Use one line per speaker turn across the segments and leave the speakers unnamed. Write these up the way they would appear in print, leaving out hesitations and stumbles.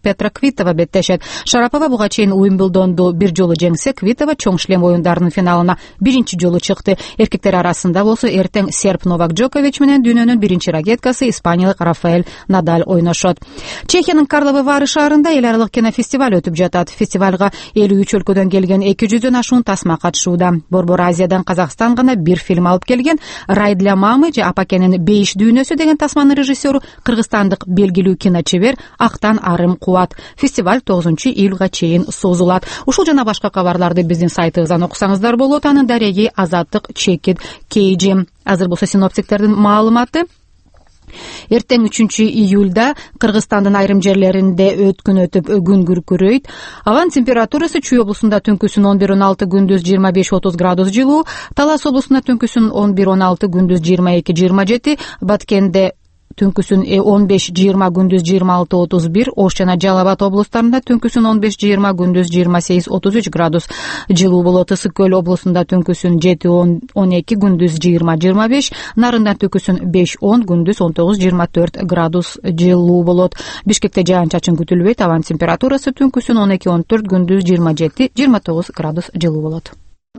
Петра Квитова беттешет. Шарапова буга чейин Уимблдонду бир жолу жеңсе, Квитова чоң шлем оюндарынын финалына биринчи жолу чыкты. Эркектер арасында болсо эртең серб Новак Джокович менен дүйнөнүн биринчи ракеткасы испаниялык Рафаэль Надаль ойношот. Чехиянын Карловы Вары шаарында эл аралык кинофестиваль өтүп жатат. Фестивалга 53 өлкөдөн келген 200дөн ашуун тасма катышууда. Борбор Азиядан Казакстан гана бир фильм алып келген. Рай для мамы же Апакенин Бейиш дүйнөсү деген тасманын режиссеру кыргызстандык белгилүү киночебер Актан Арым Кубат. Фестиваль 9-июлга чейин созулат. Ушул жана башка кабарларды биздин сайтыбыздан окусаңыздар болот. Анын дареги Азаттык Чекит Кейджи. Азыр болсо синоптиктердин маалыматы. Эртең 3-июлда Кыргызстандын айрым жерлеринде өткүн өтүп күн күркүрөйт. Аванын температурасы Чүй облусунда түнкүсүн 11-16, күндүз 25-30 градус жылуу, Талас облусунда түнкүсүн 11-16, күндүз 22-27, Баткенде түнкүсүн 15-20, күндүз 26-31, Ош жана Жалал Абад облустарында түнкүсүн 15-20, күндүз 28-33 градус жылуу болот. Ысык Көл облусунда түнкүсүн 7-12, күндүз 20-25, Нарында түнкүсүн 5-10, күндүз 19-24 градус жылуу болот. Бишкекте жаан-чачын күтүлбөйт. Аванын температурасы түнкүсүн 12-14, күндүз 27-29 градус жылуу болот.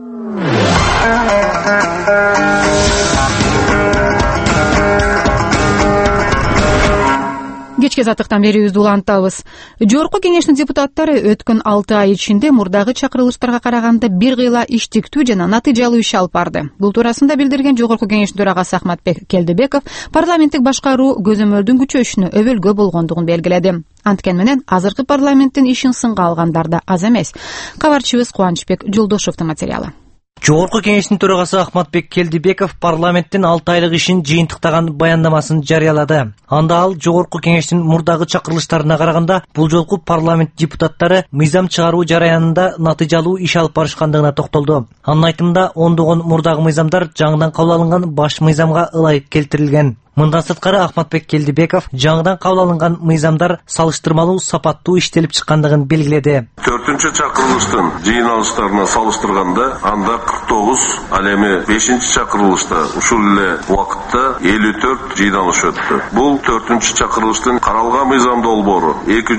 Кечки азаттыктан берүүбүздү улантабыз. Жогорку кеңештин депутаттары өткөн 6 ай ичинде мурдагы чакырылыштарга караганда бир кыйла иштиктүү жана натыйжалуу иш алып барды. Бул туурасында билдирген Жогорку кеңештин төрагасы Ахматбек Келдибеков парламенттик башкаруу көзөмөлдүн күчөшүнө өбөлгө болгондугун белгиледи. Анткен менен азыркы парламенттин ишин сынга алгандар да аз эмес. Кабарчыбыз Кубанычбек Жолдошовдун материалы.
Жогорку кеңештин төрагасы Ахматбек Келдибеков парламенттин 6 айлык ишин жыйынтыктаган баяндамасын жарыялады. Анда ал жогорку кеңештин мурдагы чакырылыштарына караганда бул жолку парламент депутаттары мыйзам чыгаруу жараянында натыйжалуу иш алып барышкандыгына токтолду. Анын айтымында ондогон мурдагы мыйзамдар жаңыдан кабыл алынган баш мыйзамга ылайык келтирилген. Мындан сырткары Ахматбек Келдибеков жаңыдан кабыл алынган мыйзамдар салыштырмалуу сапаттуу иштелип чыккандыгын белгиледи.
4-чү чакырылыштын жыйналыштарына салыштырганда анда 49, ал эми 5-чи чакырылышта ушул эле убакытта 54 жыйналыш өттү. Бул 4-чү чакырылыштын каралган мыйзам долбоору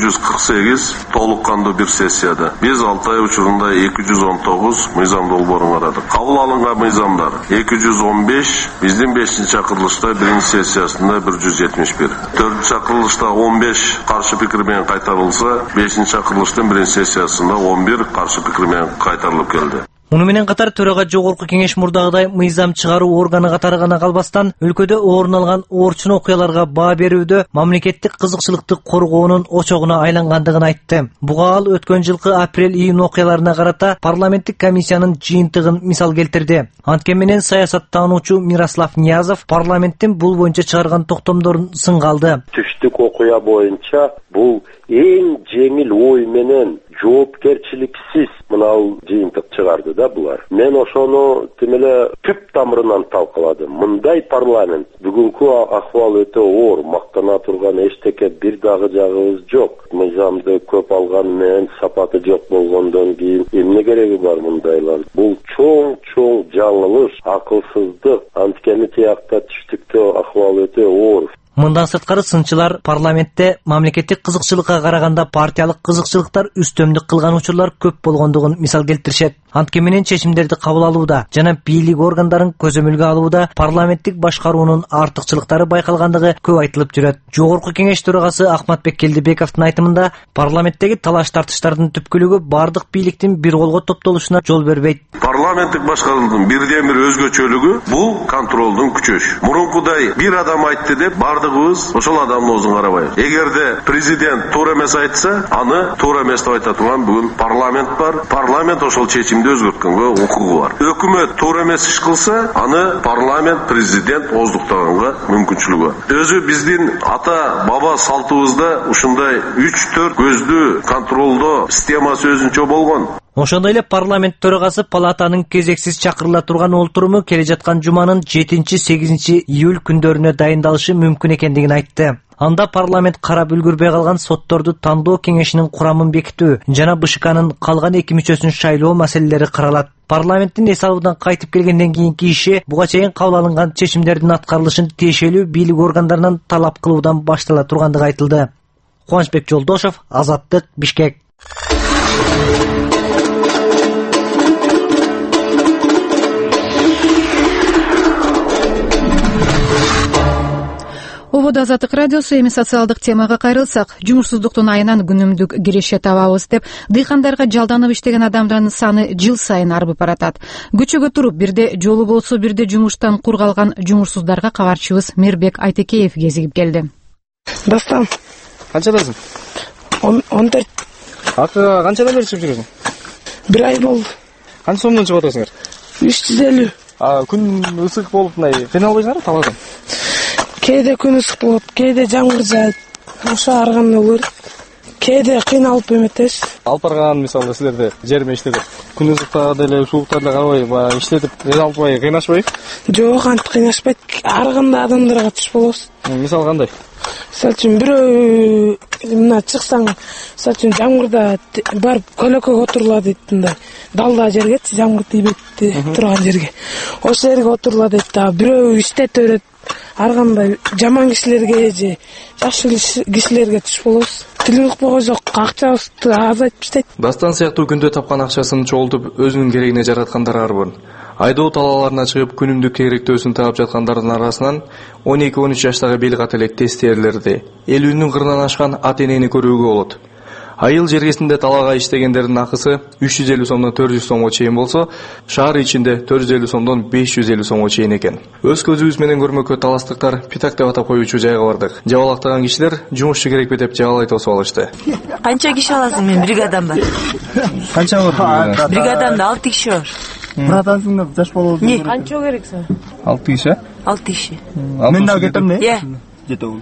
248 толук кандуу бир сессияда. Биз 6 ай учурунда 219 мыйзам долбоорун карадык. Кабыл алынган мыйзамдар 215, биздин 5-чи чакырылышта биринчи сессиясында 171. 4-чү чакырылышта 15 каршы пикир менен кайтарылса, 5-чи чакырылыштын биринчи сессиясында 11 каршы пикир менен кайтарылып келди.
Муну менен катар төрага жогорку кеңеш мурдагыдай мыйзам чыгаруу органы катары гана калбастан, өлкөдө орун алган оорчун окуяларга баа берүүдө мамлекеттик кызыкчылыкты коргоонун очогуна айлангандыгын айтты. Буга ал өткөн жылкы апрель-июнь окуяларына карата парламенттик комиссиянын жыйынтыгын мисал келтирди. Анткен менен саясаттануучу Мирослав Ниязов парламенттин бул боюнча чыгарган токтомдорун сынга алды.
Түштүк окуя боюнча бул эң жеңил ой менен жоопкерчиликсиз мынау жыйынтык чыгарды да булар. Мен ошону тимеле түп тамырынан талкаладым. Мындай парламент бүгүнкү акыбал өтө оор, мактана турган эчтеке бир дагы жагыбыз жок. Мыйзамды көп алган менен сапаты жок болгондон кийин эмне кереги бар мындайлар? Бул чоң жаңылыш, акылсыздык. Анткени тиякта түштүктө акыбал өтө оор.
Мындан сырткары сынчылар парламентте мамлекеттик кызыкчылыкка караганда партиялык кызыкчылыктар үстөмдүк кылган учурлар көп болгондугун мисал келтиришет. Анткен менен чечимдерди кабыл алууда жана бийлик органдарын көзөмөлгө алууда парламенттик башкаруунун артыкчылыктары байкалгандыгы көп айтылып жүрөт. Жогорку кеңеш төрагасы Ахматбек Келдибековдун айтымында парламенттеги талаш тартыштардын түпкүлүгү бардык бийликтин бир колго топтолушуна жол бербейт.
Парламенттик башкаруунун бирден бир өзгөчөлүгү бул контролдун күчөшү. Мурункудай бир адам айтты деп бардыгыбыз ошол адамдын оозун карабайбыз. Эгерде президент туура эмес айтса, аны туура эмес деп айта турган бүгүн парламент бар. Парламент ошол чечимди өзгөрткөнгө укугу бар. Өкмөт туура эмес иш кылса, аны парламент, президент ооздуктаганга мүмкүнчүлүгү бар. Өзү биздин ата баба салтыбызда ушундай 3-4 көздүү контролдоо системасы өзүнчө болгон.
Ошондой эле парламент төрагасы палатанын кезексиз чакырыла турган олтуруму келе жаткан жуманын 7-8 июль күндөрүнө дайындалышы мүмкүн экендигин айтты. Анда парламент карап үлгүрбөй калган сотторду тандоо кеңешинин курамын бекитүү жана БШКнын калган 2 мүчөсүн шайлоо маселелери каралат. Парламенттин эс алуудан кайтып келгенден кийинки иши буга чейин кабыл алынган чечимдердин аткарылышын тиешелүү бийлик органдарынан талап кылуудан баштала тургандыгы айтылды. Кубанычбек Жолдошев, Азаттык, Бишкек.
Ободо Азаттык радиосу. Эми социалдык темага кайрылсак, жумушсуздуктун айынан күнүмдүк киреше табабыз деп дыйкандарга жалданып иштеген адамдардын саны жыл сайын арбып баратат. Көчөгө туруп бирде жолу болсо бирде жумуштан кур калган жумушсуздарга кабарчыбыз Мирбек Айтекеев кезигип келди.
Достан.
Канчадасың?
14.
Акыга канчадан бери чыгып жүрөсүң?
1 ай болду.
Канча сомдон чыгып атасыңар?
350.
Күн ысык болуп мындай кыйналбайсыңарбы табаздан?
Кээде күн ысык болот, кээде жамгыр жаайт. Ошо ар кандай болот. Кээде кыйналып эметесиз.
Алып барган мисалы силерде жерме иштетип, күн ысыкта деле сууктар деле карабай, баягы иштетип, албай кыйнашпайбы?
Жок, антип кыйнашпайт. Ар кандай адамдарга туш болосуз.
Мисалы кандай?
Мисалы үчүн бирөө мына чыксаң, мисалы үчүн жамгырда барып көлөккө отурула дейт мындай. Далда жерге, жамгыр тийбейт турган жерге. Ошол жерге отурула дейт да, бирөө иштетип берет. Ар кандай жаман кишилерге же жакшы кишилерге туш болобуз. Тилиңиз койсок акчабызды азайтып иштейт.
Дастан сыяктуу күндө тапкан акчасын чогултуп өзүнүн керегине жараткандар арбын. Айдоо талааларына чыгып күнүмдүк керектөөсүн таап жаткандардын арасынан 12-13 жаштагы бел кателек тестерлерди 50-нын кырынан ашкан ата-энени көрүүгө болот. Айыл жергесинде талаага иштегендердин акысы 350 сомдон 400 сомго чейин болсо, шаар ичинде 450 сомдон 550 сомго чейин экен. Өз көзүбүз менен көрмөккө таластыктар питак деп атап коюучу жайга бардык. Жабалактаган кишилер жумушчу керекпи деп жабалай тосуп алышты.
Канча киши аласың? Мен бригадам бар.
Канча бар?
Бригадамда 6 киши бар.
Братансың да жаш болобуз.
Канча керексиң?
6 киши?
6 киши.
Мен да кетем не?
Жетөгүл.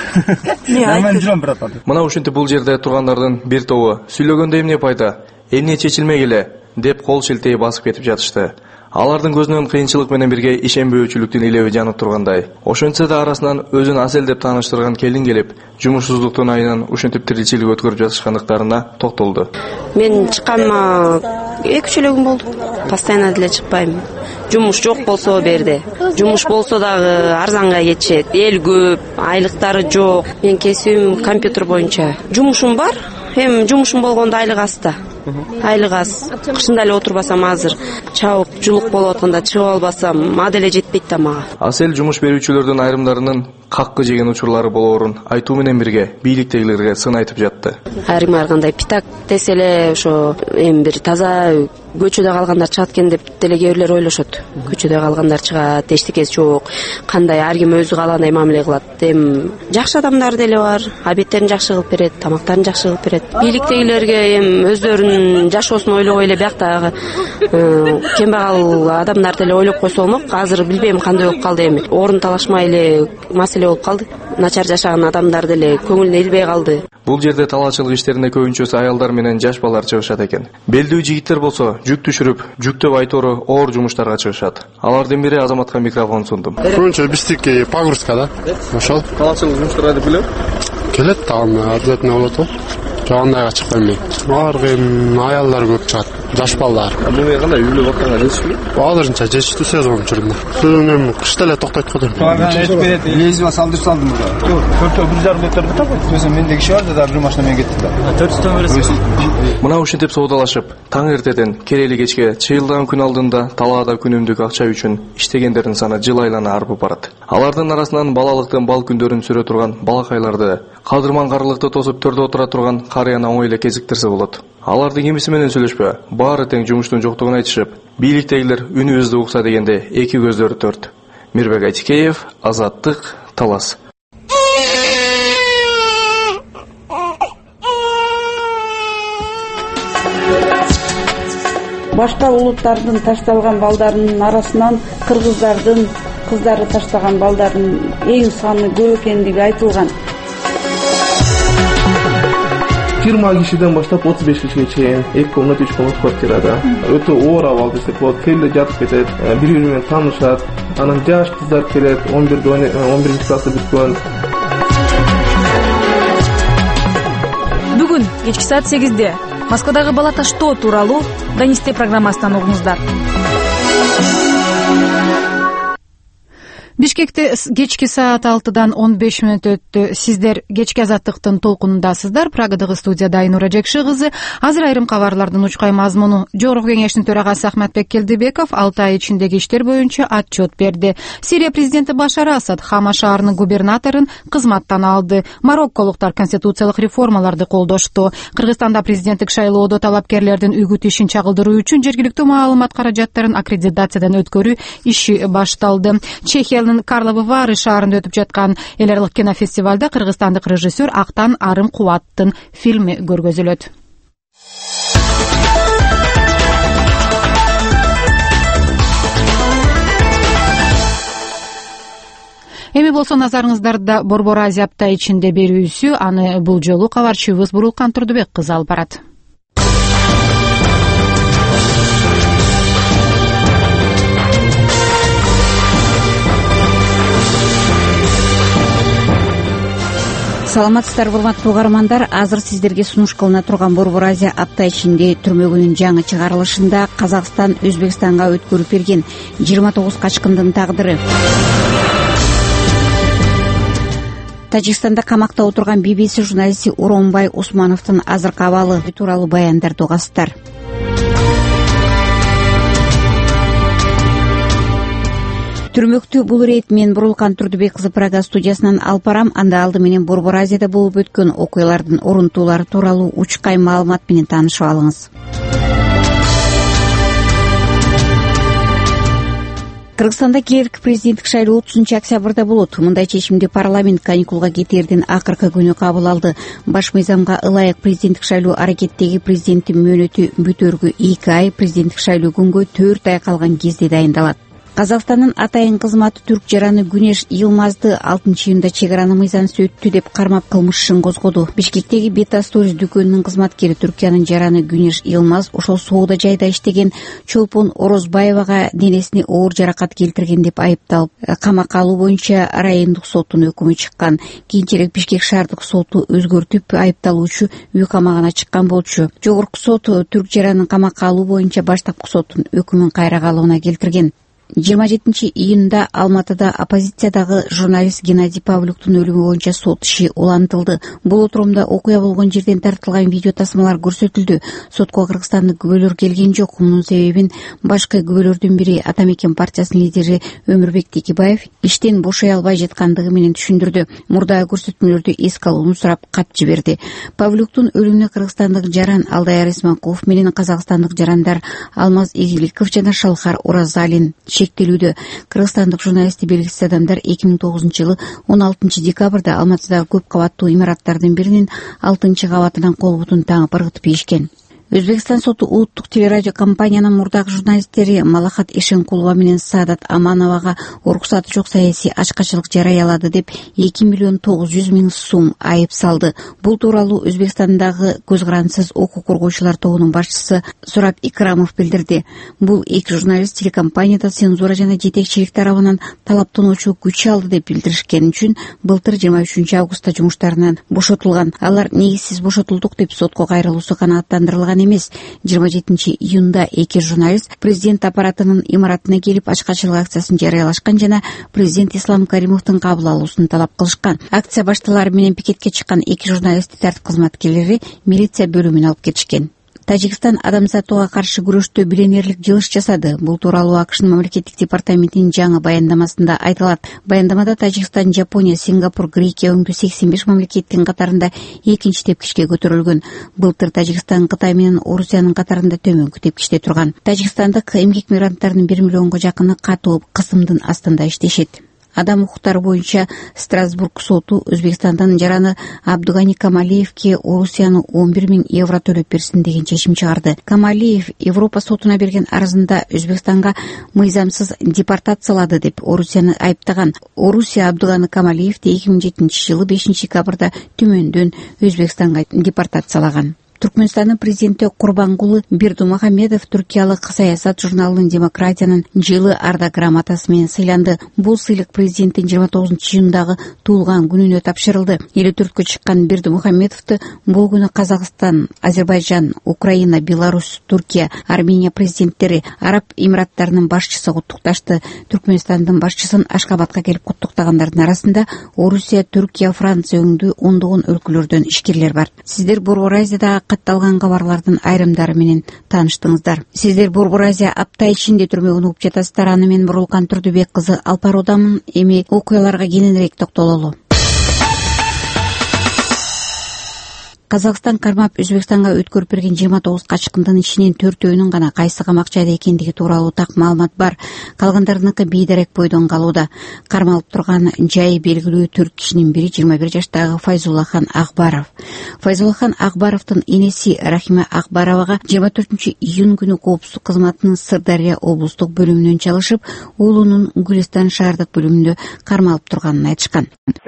Мен жүрөм брат. Мына ушинтип бул жерде тургандардын бир тобу сүйлөгөндө эмне пайда? Эмне чечилмек эле деп кол шилтей басып кетип жатышты. Алардын көзүнөн кыйынчылык менен бирге ишенбөөчүлүктүн илеби жанып тургандай. Ошентсе да арасынан өзүн Асел деп тааныштырган келин келип, жумушсуздуктун айынан ушинтип тиричилик өткөрүп жатышкандыктарына токтолду.
Мен чыкканыма 2-3 күн болду. Постоянно деле чыкпайм. Жумуш жок болсо берде. Жумуш болсо дагы арзанга кетишет. Эл көп, айлыктары жок. Мен кесибим компьютер боюнча. Жумушум бар. Эми жумушум болгондо айлык аз да. Айлык аз. Кышында эле отурбасам азыр чабык жулук болуп атканда чыгып албасам, а деле жетпейт да мага.
Асел жумуш берүүчүлөрдүн айрымдарынын каккы жеген учурлары болоорун айтуу менен бирге бийликтегилерге сын айтып жатты.
Ар кандай питак десе эле ошо эми бир таза көчөдө калгандар чыгат экен деп деле кээ бирлер ойлошот. Көчөдө калгандар чыгат, эчтекеси жок. Кандай ар ким өзү каалагандай мамиле кылат. Эми жакшы адамдар деле бар. Обедтерин жакшы кылып берет, тамактарын жакшы кылып берет. Бийликтегилерге эми өздөрүнүн жашоосун ойлогой эле биякта кембагал адамдар деле ойлоп койсо болмок. Азыр билбейм кандай болуп калды эми. Орун талашмай эле маселе болуп калды. Начар жашаган адамдар деле көңүлүнө илбей калды.
Бул жерде талаачылык иштерине көбүнчөсү аялдар менен жаш балдар чыгышат экен. Белдүү жигиттер болсо жүк түшүрүп, жүктөп айтору оор жумуштарга чыгышат. Алардын бири Азаматка микрофон сундум.
Көбүнчө биздики погрузка да. Ошол
талаачылык жумуштарга деп билем.
Келет тагын обязательно болот го. Жогондайга чыкпайм мен. Алар аялдар көп чыгат, жаш балдар.
Муну кандай үйлөп атканга жетишпи?
Азырынча жетиштүү сезон жүрдүм. Сүрүнүм кышта эле токтойт го дейм.
Лезима салдыр салдым да. Төртөө 1,5 метр бутап койду. Өзүм менде киши бар да, бир машина менен кеттим да. 400 тонн бересиз. Мына ушинтип соодалашып, таң эртеден керели кечке чыйылдаган күн алдында талаада күнүмдүк акча үчүн иштегендердин саны жыл айлана арбып барат. Алардын арасынан балалыктын бал күндөрүн сүрө турган балакайларды, кадырман карылыкты тосуп төрдө отура турган карыяны оңой эле кезиктирсе болот. Аларды кимиси менен сүйлөшпө, баары тең жумуштун жоктугун айтышып, бийликтегилер үнүбүздү укса дегенде эки көздөрү төрт. Мирбек Айтекеев, Азаттык, Талас.
Башка улуттардын ташталган балдарынын арасынан кыргыздардын кыздары таштаган балдардын эң саны көп экендиги айтылган.
20 кишиден баштап 35 кишиге чейин 2 комната 3 комната квартирада өтө оор абал десек болот. Келип жатып кетет, бири-бири менен таанышат. Анан жаш кыздар келет, 11 класста бүткөн.
Бүгүн кечки саат 8-де Москвадагы бала таштоо тууралуу Ганисте программасынан угуңуздар.
Бишкекте кечки саат 6-дан 15 мүнөт өттү. Сиздер кечки азаттыктын толкунундасыздар. Прагадагы студияда Айнура Жекши кызы. Азыр айрым кабарлардын учкай мазмуну. Жогорку кеңештин төрагасы Ахматбек Келдибеков 6 ай ичиндеги иштер боюнча отчет берди. Сирия президенти Башар Асад Хама шаарынын губернаторун кызматтан алды. Марокколуктар конституциялык реформаларды колдошту. Кыргызстанда президенттик шайлоодо талапкерлердин үгүт ишин чагылдыруу үчүн жергиликтүү маалымат каражаттарын аккредитациядан өткөрүү иши башталды. Чехиянын Карловы Вары шаарында өтүп жаткан эл аралык кинофестивалда кыргызстандык режиссер Актан Арым Кубаттын фильми көргөзүлөт. Эми болсо назарыңыздарда Борбор Азия апта ичинде берүүсү, аны бул жолу кабарчыбыз Бурулкан Турдубек кызы алып барат.
Саламатсыздар, урматтуу угармандар. Азыр сиздерге сунуш кылына турган Борбор Азия апта ичинде түрмөгүнүн жаңы чыгарылышында Казакстан Өзбекстанга өткөрүп берген 29 качкындын тагдыры. Тажикстанда камакта отурган BBC журналисти Уронбай Усмановдун азыркы абалы тууралуу баяндарды угасыздар. Түрмөктү бул ирет мен Бурулкан Турдубек кызы Прага студиясынан алып барам. Анда алды менен Борбор Азияда болуп өткөн окуялардын орунтуулары тууралуу учкай маалымат менен таанышып алыңыз. Кыргызстанда келерки президенттик шайлоо 30-октябрда болот. Мындай чечимди парламент каникулга кетердин акыркы күнү кабыл алды. Баш мыйзамга ылайык президенттик шайлоо аракеттеги президенттин мөөнөтү бүтөргө 2 ай, президенттик шайлоо күнгө 4 ай калган кезде дайындалат. Казакстандын атайын кызматы түрк жараны Күнеш Йылмазды 6-июнда чек араны мыйзамсыз өттү деп кармап кылмыш ишин козгоду. Бишкектеги Beta Stories дүкөнүнүн кызматкери Түркиянын жараны Күнеш Йылмаз ошол соода жайда иштеген Чолпон Орозбаевага денесине оор жаракат келтирген деп айыпталып, камакка алуу боюнча райондук соттун өкүмү чыккан. Кийинчерээк Бишкек шаардык соту өзгөртүп, айыпталуучу үй камагына чыккан болчу. Жогорку сот түрк жаранын камакка алуу боюнча баштапкы соттун өкүмүн кайра каалоону келтирген. 27-июнда Алматыда оппозициядагы журналист Геннадий Павлюктун өлүмү боюнча сот иши улантылды. Бул отурумда окуя болгон жерден тартылган видео тасмалар көрсөтүлдү. Сотко кыргызстандык күбөлөр келген жок. Мунун себебин башкы күбөлөрдүн бири Атамекен партиясынын лидери Өмүрбек Текебаев иштен бошой албай жаткандыгы менен түшүндүрдү. Мурдагы көрсөтмөлөрдү эске алууну сурап кат жиберди. Павлюктун өлүмүнө кыргызстандык жаран Алдаяр Исмакулов менен казакстандык жарандар Алмаз Игиликов жана Шалкар Оразалин шектелүүдө. Кыргызстандык журналисти белгисиз адамдар 2009-жылы 16 декабрда Алматыдагы көп кабаттуу имараттардын биринин 6-кабатынан кол бутун таңып ыргытып ийишкен. Өзбекстан соту улуттук телерадио компаниянын мурдагы журналисттери Малахат Ишенкулова менен Саадат Амановага уруксаты жок саясий ачкачылык жарыялады деп 2,900,000 сом айып салды. Бул тууралуу Өзбекстандагы көз карансыз укук коргоочулар тобунун башчысы Сураб Икрамов билдирди. Бул эки журналист телекомпанияда цензура жана жетекчилик тарабынан талаптоочу күч алды деп билдиришкен үчүн былтыр 23 августта жумуштарынан бошотулган. Алар негизсиз бошотулдук деп сотко кайрылуусу канааттандырылган эмес. 27-июнда эки журналист президент аппаратынын имаратына келип ачкачылык акциясын жарыялашкан жана президент Ислам Каримовдун кабыл алуусун талап кылышкан. Акция башталары менен пикетке чыккан эки журналистти тартип кызматкерлери милиция бөлүмүнө алып кетишкен. Тажикстан адамзаттууга каршы күрөштө биленерлик жылыш жасады. Бул тууралуу АКШнын мамлекеттик департаментинин жаңы баяндамасында айтылат. Баяндамада Тажикстан, Жапония, Сингапур, Грекия өңдүү 85 мамлекеттин катарында экинчи тепкичке көтөрүлгөн. Былтыр Тажикстан Кытай менен Орусиянын катарында төмөнкү тепкичте турган. Тажикстандык эмгек мигранттарынын 1 миллионго жакыны катуу кысымдын астында иштешет. Адам укуктары боюнча Страсбург соту Өзбекстандан жараны Абдугани Камалиевке Орусияны 11.000 евро төлөп берсин деген чечим чыгарды. Камалиев Европа сотуна берген арызында Өзбекстанга мыйзамсыз депортациялады деп Орусияны айыптаган. Орусия Абдугани Камалиевди 2007 жылы 5 декабрда түмөндөн Өзбекстанга депортациялаган. Түркмөнстандын президенти Курбангулы Бердимухамедов түркиялык Саясат журналынын демократиянын жылы арда грамотасы менен сыйланды. Бул сыйлык президенттин 29-июндагы туулган күнүнө тапшырылды. 54-кө чыккан Бердимухамедовду бул күнү Казакстан, Азербайжан, Украина, Беларусь, Туркия, Армения президенттери, Араб Эмираттарынын башчысы куттукташты. Түркмөнстандын башчысын Ашкабадка келип куттуктагандардын арасында Орусия, Түркия, Франция өңдүү ондогон өлкөлөрдөн ишкерлер бар. Сиздер Борбор Азиядагы катталган кабарлардын айрымдары менен тааныштыңыздар. Сиздер Борбор Азия апта ичинде түрмөгөн угуп жатасыздар. Аны мен Бурулкан Турдубек кызы Алпарудамын. Эми окуяларга кененирээк токтололу. Казакстан кармап Өзбекстанга өткөрүп берген 29 качкындын ичинен 4-өөнүн гана кайсы камак жайда экендиги тууралуу так маалымат бар. Калгандарыныкы бийдерек бойдон калууда. Кармалып турган жайы белгилүү 4 кишинин бири 21 жаштагы Файзуллахан Акбаров. Файзуллахан Акбаровдун энеси Рахима Акбаровага 24-июнь күнү коопсуздук кызматынын Сырдария облустук бөлүмүнөн чалышып, уулунун Гүлистан шаардык бөлүмүндө кармалып турганын айтышкан.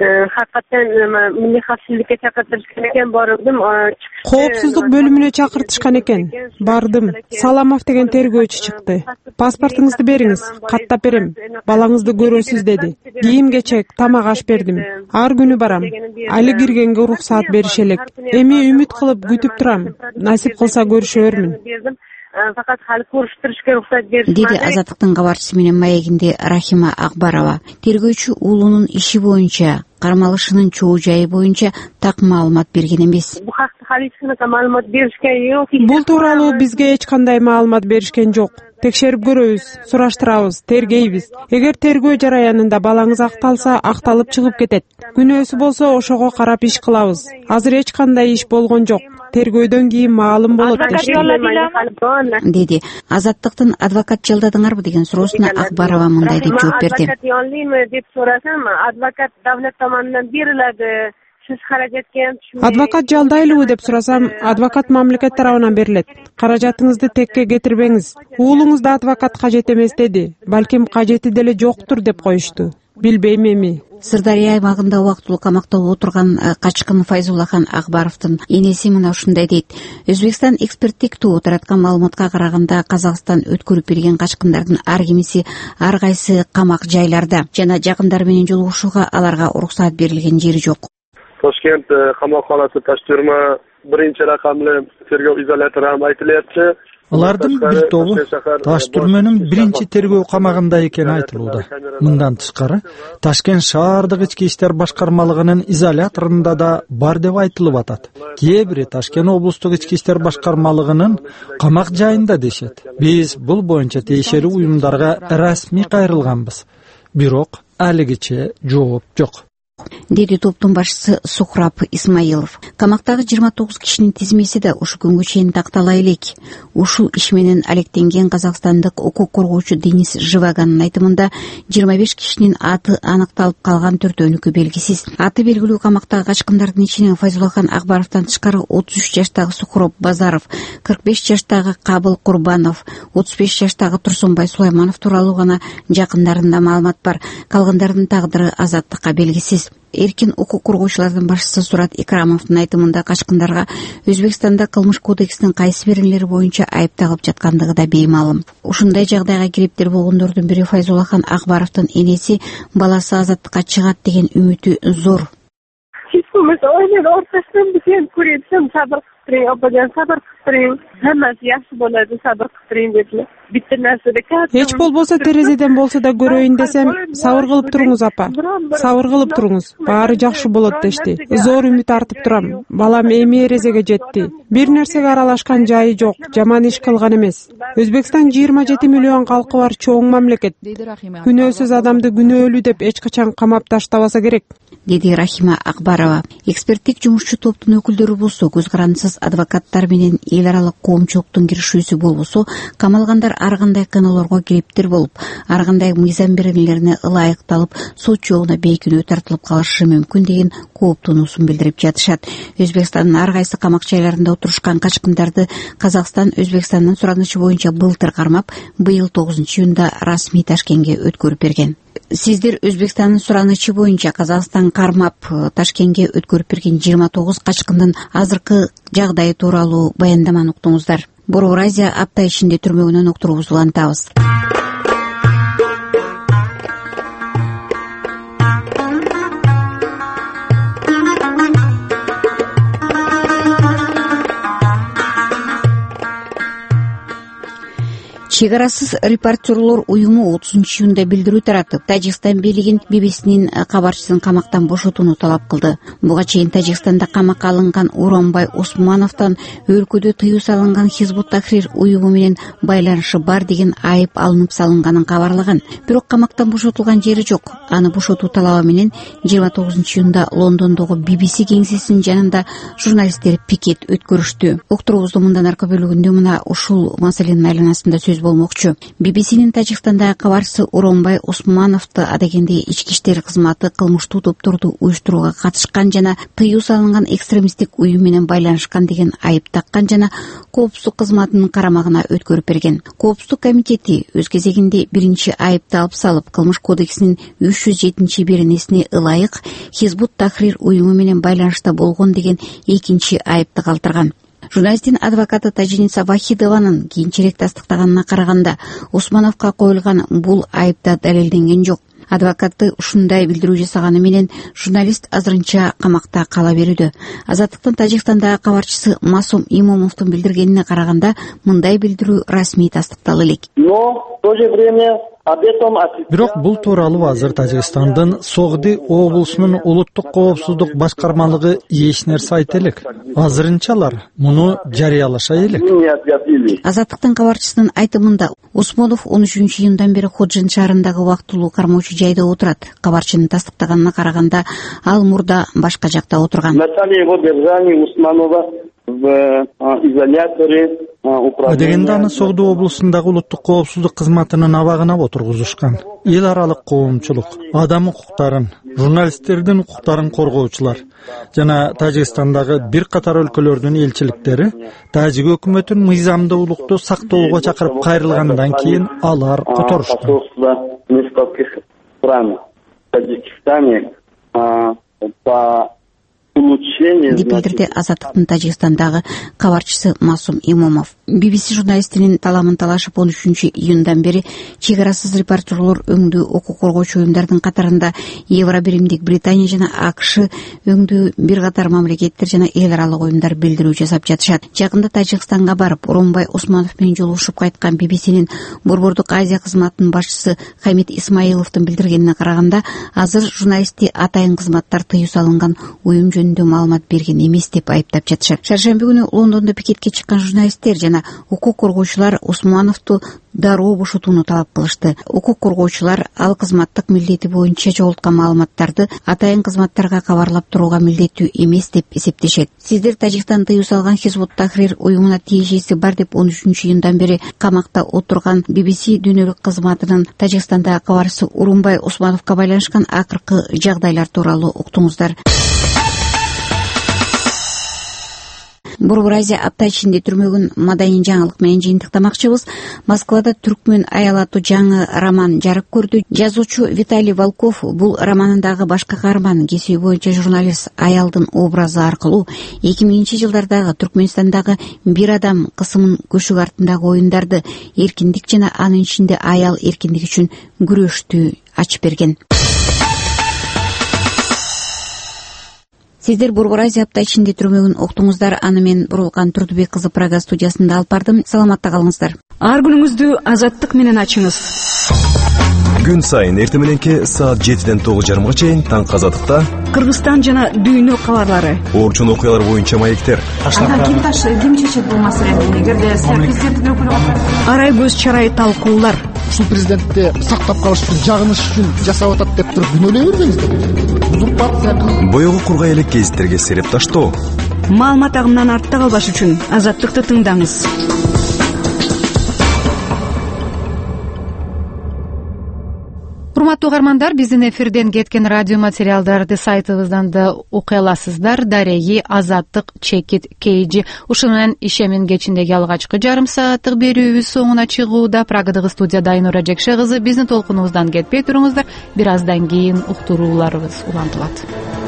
Милли капчылыкка чакыртышкан экен, бардым.
Коопсуздук бөлүмүнө чакыртышкан экен. Бардым. Саламов деген тергөөчү чыкты. Паспортуңузду бериңиз, каттап берем. Балаңызды көрөсүз деди. Кийим-кечек, тамак аш бердим. Ар күнү барам. Али киргенге уруксаат бериши элек. Эми үмүт кылып күтүп турам. Насип кылса көрүшөрмүн.
Факат хали көрүштүрүшкө уруксат беришти.
Деди Азаттыктын кабарчысы менен маегинде Рахима Акбарова. Тергөөчү уулунун иши боюнча, кармалышынын чоо жайы боюнча так маалымат берген эмес.
Бул хакта полицияга маалымат беришкен жок.
Бул тууралуу бизге эч кандай маалымат беришкен жок. Текшерип көрөбүз, сураштырабыз, тергейбиз. Эгер тергөө жараянында балаңыз акталса, акталып чыгып кетет. Күнөөсү болсо ошого карап иш кылабыз. Азыр эч кандай иш болгон жок. Тергөөдөн кийин маалым болот дешти.
Деди. Азаттыктын адвокат жалдадыңарбы деген суроосуна Акбарова мындай деп жооп берди.
Адвокат жалдайм деп сурасам, адвокат давлет tomonidan beriladi.
Адвокат жалдайлыбы деп сурасам, адвокат мамлекет тарабынан берилет. Каражатыңызды текке кетирбеңиз. Уулуңузда адвокат кажет эмес деди. Балким кажети деле жоктур деп коюшту. Билбейм эми.
Сырдария аймагында убактылуу камакта отурган качкын Файзуллахан Акбаровдун энеси мына ушундай дейт. Өзбекстан эксперттик тобу тараткан маалыматка караганда Казакстан өткөрүп берген качкындардын ар кимиси ар кайсы камак жайларда жана жакындары менен жолугушууга аларга уруксаат берилген жери жок.
Toshkent qamoqxonasi Toshturma 1-raqamli tergov izolyatori ham aytilyapti.
Алардын бир тобу Таштүрмөнүн 1-тергөө камагында экени айтылууда. Мындан тышкары, Ташкент шаардык ички иштер башкармалыгынын изоляторунда да бар деп айтылып атат. Кээ бири Ташкент облустук ички иштер башкармалыгынын камак жайында дешет. Биз бул боюнча тиешелүү уюмдарга расмий кайрылганбыз. Бирок алигиче жооп жок.
Деди топтун башчысы Сухраб Исмаилов. Камактагы 29 кишинин тизмеси да ушу күнгө чейин тактала элек. Ушул иш менен алектенген казакстандык укук коргоочу Денис Живаганын айтымында 25 кишинин аты аныкталып калган, 4-өөнүкү белгисиз. Аты белгилүү камактагы качкындардын ичинен Файзуллахан Акбаровдон тышкары 33 жаштагы Сухраб Базаров, 45 жаштагы Кабыл Курбанов, 35 жаштагы Турсунбай Сулайманов тууралуу гана жакындарында маалымат бар. Калгандардын тагдыры азаттыкка белгисиз. Эркин укук коргоочулардын башчысы Сурат Икрамовдун айтымында качкындарга Өзбекстанда кылмыш кодексинин кайсы беренелери боюнча айып тагып жаткандыгы да беймаалым. Ушундай жагдайга кирептер болгондордун бири Файзуллахан Акбаровдун энеси баласы азаттыкка чыгат деген үмүтү зор.
Hiç olmazsa oyunun ortasından bütün kuruyetsem sabır kıstırayım, abacan sabır kıstırayım. Hemen yaxşı boladı sabır kıstırayım dediler. Bitti narsada kaldı.
Эч болбосо терезеден болсо да көрөйүн десем, сабыр кылып туруңуз апа. Сабыр кылып туруңуз. Баары жакшы болот дешти. Зор үмүт артып турам. Балам эми эрезеге жетти. Бир нерсеге аралашкан жайы жок, жаман иш кылган эмес. Өзбекстан 27 миллион калкы бар чоң мамлекет. Күнөөсүз адамды күнөөлүү деп эч качан камап таштабаса керек.
Деди Рахима Акбарова. Эксперттик жумушчу топтун өкүлдөрү болсо, көз карандысыз адвокаттар менен эл аралык коомчулуктун киришүүсү болбосо, камалгандар ар кандай кыноолорго кириптир болуп, ар кандай мыйзам беренелерине ылайыкталып, сот жолуна бейкүнөө тартылып калышы мүмкүн деген кооптонуусун билдирип жатышат. Өзбекстандын ар кайсы камак жайларында отурушкан качкындарды Казакстан Өзбекстандын суранычы боюнча былтыр кармап, быйыл 9-июнда расмий Ташкентке өткөрүп берген. Сиздер Өзбекстандын суранычы боюнча Казакстан кармап Ташкентке өткөрүп берген 29 качкындын азыркы жагдайы тууралуу баяндаманы уктуңуздар. Борбор Азия апта ичинде түрмөгүнөн уктуруубузду улантабыз. Чек арасыз репортерлор уюму 30-июнда билдирүү таратып, Тажикстан бийлигин ББСнин кабарчысын камактан бошотууну талап кылды. Буга чейин Тажикстанда камакка алынган Уронбай Осмоновдон өлкөдө тыюу салынган Хизбут Тахрир уюму менен байланышы бар деген айып алынып салынганын кабарлаган. Бирок камактан бошотулган жери жок. Аны бошотуу талабы менен 29-июнда Лондондогу BBC кеңсесинин жанында журналисттер пикет өткөрүштү. Уктуруубуздун мындан аркы бөлүгүндө мына ушул маселенин айланасында сөз болмокчу. BBCнин Тажикстандагы кабарчысы Уронбай Осмоновду адегенде ички иштер кызматы кылмыштуу топторду уюштурууга катышкан жана тыюу салынган экстремисттик уюм менен байланышкан деген айып таккан жана коопсуздук кызматынын карамагына өткөрүп берген. Коопсуздук комитети өз кезегинде биринчи айыпты алып салып, кылмыш кодексинин 307-беренесине ылайык Хизбут Тахрир уюму менен байланышта болгон деген экинчи айыпты калтырган. Журналисттин адвокаты Тажиниса Вахидованын кийинчерээк тастыктаганына караганда, Осмоновго коюлган бул айыпта далилденген жок. Адвокаты ушундай билдирүү жасаганы менен журналист азырынча камакта кала берүүдө. Азаттыктын Тажикстандагы кабарчысы Масум Имомовдун билдиргенине караганда, мындай билдирүү расмий тастыктала элек.
Бирок бул тууралуу азыр Тажикстандын Согди облусунун улуттук коопсуздук башкармалыгы эч нерсе айта элек. Азырынчалар муну жарыялаша элек.
Азаттыктын кабарчысынын айтымында, Осмонов 13-июндан бери Ходжин шаарындагы убактылуу кармоочу жайда отурат. Кабарчынын тастыктаганына караганда, ал мурда башка жакта отурган.
Адегенде аны Согду облусундагы улуттук коопсуздук кызматынын абагына отургузушкан. Эл аралык коомчулук, адам укуктарын, журналисттердин укуктарын коргоочулар жана Тажикстандагы бир катар өлкөлөрдүн элчиликтери тажик өкмөтүн мыйзамдуулукту сактоого чакырып кайрылгандан кийин алар которушту.
деп билдирди Азаттыктын Тажикстандагы кабарчысы Масум Имомов. BBC журналистинин таламын талашып 13-июндан бери чек арасыз репортерлор өңдүү укук коргоочу уюмдардын катарында Евробиримдик Британия жана АКШ өңдүү бир катар мамлекеттер жана эл аралык уюмдар билдирүү жасап жатышат. Жакында Тажикстанга барып, Уронбай Осмонов менен жолугушуп кайткан BBCнин Борбордук Азия кызматынын башчысы Хамид Исмаиловдун билдиргенине караганда, азыр журналистти атайын кызматтар тыюу салынган уюм жөнүндө маалымат берген эмес деп айыптап жатышат. Шаршемби күнү Лондондо пикетке чыккан журналисттер жана укук коргоочулар Осмоновду дароо бошотууну талап кылышты. Укук коргоочулар ал кызматтык милдети боюнча жоготкон маалыматтарды атайын кызматтарга кабарлап турууга милдеттүү эмес деп эсептешет. Сиздер Тажикстан тыюу салган Хизбут Тахрир уюмуна тиешеси бар деп 13-июндан бери камакта отурган BBC дүйнөлүк кызматынын Тажикстандагы кабарчысы Уронбай Осмоновго байланышкан акыркы жагдайлар тууралуу уктуңуздар. Борбор Азия апта ичинде түрмөгүн маданий жаңылык менен жыйынтыктамакчыбыз. Москвада Түркмөн аял аттуу жаңы роман жарык көрдү. Жазуучу Виталий Волков бул романындагы башкы каарман, кесиби боюнча журналист аялдын образы аркылуу 2000-жылдардагы Түркмөнстандагы бир адам кысымын көшүк артындагы оюндарды, эркиндик жана анын ичинде аял эркиндиги үчүн күрөштү ачып берген. Сиздер Борбор Азия апта ичинде түрмөгүн уктуңуздар. Аны мен Бурулкан Турдубек кызы Прага студиясында алып бардым. Саламатта калыңыздар.
Ар күнүңүздү азаттык менен ачыңыз.
Күн сайын эртең мененки саат 7ден 9:30 чейин Таң Азаттыкта
Кыргызстан жана дүйнө кабарлары,
орчун окуялар боюнча маектер.
Ким чечет бул маселени? Эгерде президенттин өкүлү арай көз чарай талкуулар.
Ушул президентти сактап калыш үчүн, жагыныш үчүн жасап атат деп туруп күнөөлөй бербеңиздер. Узурпация.
Боёгу кургай элек гезиттерге сереп таштоо.
Маалымат агымынан артта калбаш үчүн Азаттыкты тыңдаңыз.
Урматтуу угармандар, биздин эфирден кеткен радио материалдарды сайтыбыздан да окуй аласыздар. Дареги Азаттык чекит KG. Ушун менен ишемин кечиндеги алгачкы жарым сааттык берүүбүз соңуна чыгууда. Прагадагы студияда Айнура Жекше кызы. Биздин толкунубуздан кетпей туруңуздар. Бир аздан кийин уктурууларыбыз улантылат.